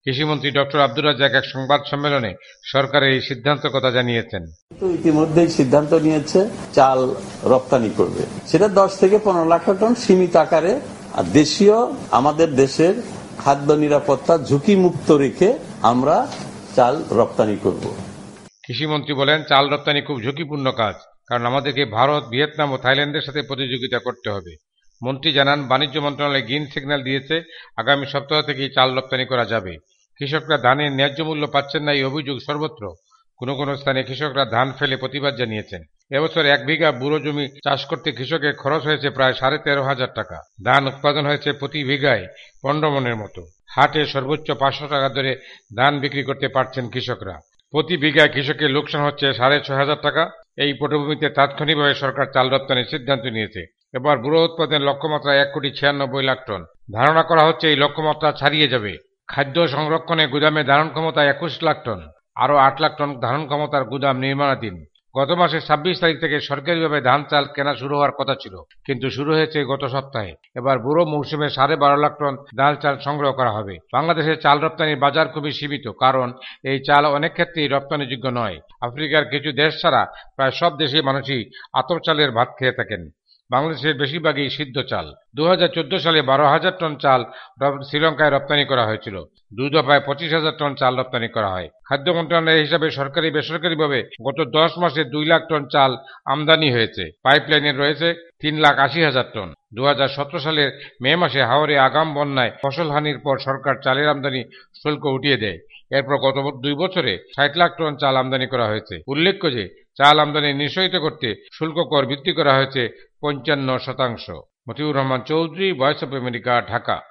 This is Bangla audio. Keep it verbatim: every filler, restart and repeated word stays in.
কৃষিমন্ত্রী ডক্টর আব্দুর রাজ্জাক এক সংবাদ সম্মেলনে সরকারের এই সিদ্ধান্তের কথা জানিয়েছেন। ইতিমধ্যেই সিদ্ধান্ত নিয়েছে চাল রপ্তানি করবে, সেটা দশ থেকে পনেরো লাখ টন সীমিত আকারে। আর দেশীয় আমাদের দেশের খাদ্য নিরাপত্তা ঝুঁকি মুক্ত রেখে আমরা চাল রপ্তানি করব। কৃষিমন্ত্রী বলেন, চাল রপ্তানি খুব ঝুঁকিপূর্ণ কাজ, কারণ আমাদেরকে ভারত, ভিয়েতনাম ও থাইল্যান্ডের সাথে প্রতিযোগিতা করতে হবে। মন্ত্রী জানান, বাণিজ্য মন্ত্রণালয় গ্রিন সিগন্যাল দিয়েছে, আগামী সপ্তাহ থেকেই চাল রপ্তানি করা যাবে। কৃষকরা ধানের ন্যায্য মূল্য পাচ্ছেন না, এই অভিযোগ সর্বত্র। কোনো কোনো স্থানে কৃষকরা ধান ফেলে প্রতিবাদ জানিয়েছেন। এবছর এক বিঘা বুড়ো জমি চাষ করতে কৃষকের খরচ হয়েছে প্রায় সাড়ে তেরো হাজার টাকা। ধান উৎপাদন হয়েছে প্রতি বিঘায় পনেরো মনের মতো। হাটে সর্বোচ্চ পাঁচশো টাকা দরে ধান বিক্রি করতে পারছেন কৃষকরা। প্রতি বিঘায় কৃষকের লোকসান হচ্ছে সাড়ে ছয় হাজার টাকা। এই পটভূমিতে তাৎক্ষণিকভাবে সরকার চাল রপ্তানির সিদ্ধান্ত নিয়েছে। এবার বুড়ো উৎপাদনের লক্ষ্যমাত্রা এক কোটি ছিয়ানব্বই লাখ টন। ধারণা করা হচ্ছে এই লক্ষ্যমাত্রা ছাড়িয়ে যাবে। খাদ্য সংরক্ষণে গুদামে ধারণ ক্ষমতা একুশ লাখ টন, আরও আট লাখ টন ধারণ ক্ষমতার গুদাম নির্মাণাধীন। গত মাসের ছাব্বিশ তারিখ থেকে সরকারিভাবে ধান চাল কেনা শুরু হওয়ার কথা ছিল, কিন্তু শুরু হয়েছে গত সপ্তাহে। এবার বুড়ো মৌসুমে সাড়ে বারো লাখ টন ডাল চাল সংগ্রহ করা হবে। বাংলাদেশের চাল রপ্তানির বাজার খুবই সীমিত, কারণ এই চাল অনেক ক্ষেত্রেই রপ্তানিযোগ্য নয়। আফ্রিকার কিছু দেশ ছাড়া প্রায় সব দেশের মানুষই আতপ চালের ভাত খেয়ে থাকেন। বাংলাদেশের বেশিরভাগই সিদ্ধ চাল। দু হাজার চোদ্দ সালে বারো হাজার টন চাল শ্রীলঙ্কায় রপ্তানি করা হয়েছিল। দুই দফায় পঁচিশ হাজার টন চাল রপ্তানি করা হয়। খাদ্য মন্ত্রণালয়ের হিসাবে সরকারি বেসরকারিভাবে গত দশ মাসে দুই লাখ টন চাল আমদানি হয়েছে। পাইপলাইনে রয়েছে তিন লাখ আশি হাজার টন। দু হাজার সতেরো সালের মে মাসে হাওরে আগাম বন্যায় ফসলহানির পর সরকার চালের আমদানি শুল্ক উঠিয়ে দেয়। এরপর গত দুই বছরে ষাট লাখ টন চাল আমদানি করা হয়েছে। উল্লেখ্য যে চাল আমদানি নিঃসরিত করতে শুল্ক কর বৃদ্ধি করা হয়েছে পঞ্চান্ন শতাংশ। Motiur Rahman Chowdhury, Voice of America, Dhaka.